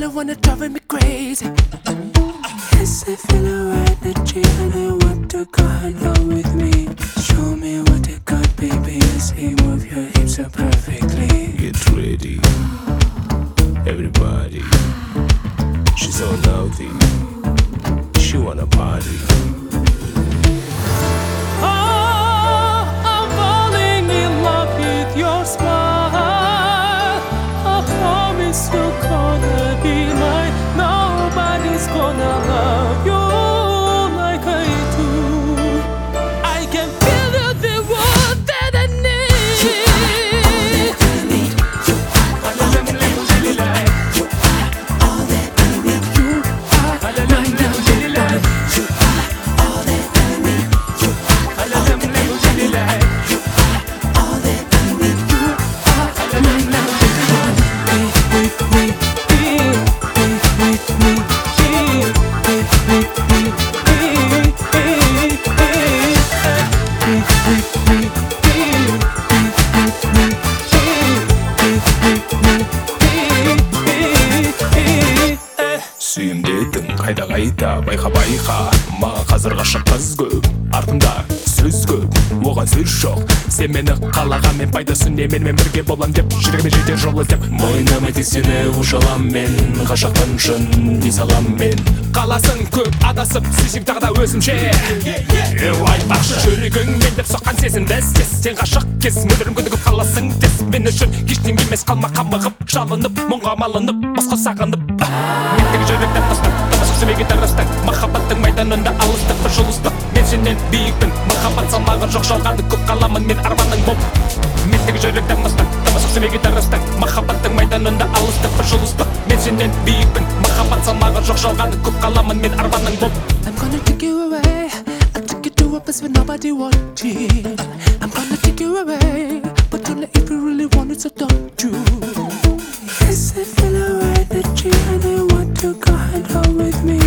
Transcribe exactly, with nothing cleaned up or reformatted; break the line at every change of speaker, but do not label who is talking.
the one that driving me crazy. Yes, I feel your energy and I want to go hang out with me. Show me what you got, baby. I see move your hips so perfectly.
Get ready, everybody. She's so naughty, she wanna party.
Oh, I'm falling in love with your smile. I promise you're gonna be mine. Nobody's gonna love you like I do. I can feel you, the one that I need. You are all that I need. You are all that I need. You are all that I need. You are my number one. You are all that I need. You are all that I need. You are all that I need. You are my number one. Be with me, be, be with me, be, be with me, be, be, be, be with me, be, be with me, be, be with me, be, be.
Сүйем дедің қайда қайда байқа байқа маған қазір ғашық қыз көп артымда сөз көп оған сөз жоқ сен мені қалағанмен пайдасы не менімен бірге болам деп жүрегіме жетер жол іздеп мойнамай тек сені қуша алам мен ғашықпын шын дей салам мен қаласың көп адасып сүйсең тағы да өзімше еу айтпақшы жүрегіңмен деп соққан сезімді іздес сен ғашық кез мөлдірім күдігіп қаласың тез мен үшін ештеңе емес қалма қамығып жалынып мұңға малынып босқа сағынып мендегі жүректен тастап табасық сөмеге тарастың махаббаттың майданында алыстық бір жұлыстық мен сенен биікпін махаббат салмағы жоқ жалғаны көп қаламын мен арманың боп мендегі жүректен тастап табасық сөмеге тарастың махаббаттың майданында алыстық бір жұлыстық мен сенен биікпін махаббат салмағы жоқ жалғаны көп қаламын мен арманың боп
I'm gonna take you away. I'll take you to a place where nobody watching. I'm gonna take you away, but only if you really want it, so don't you? Yes, I feel your energy and I want to go hang out with me.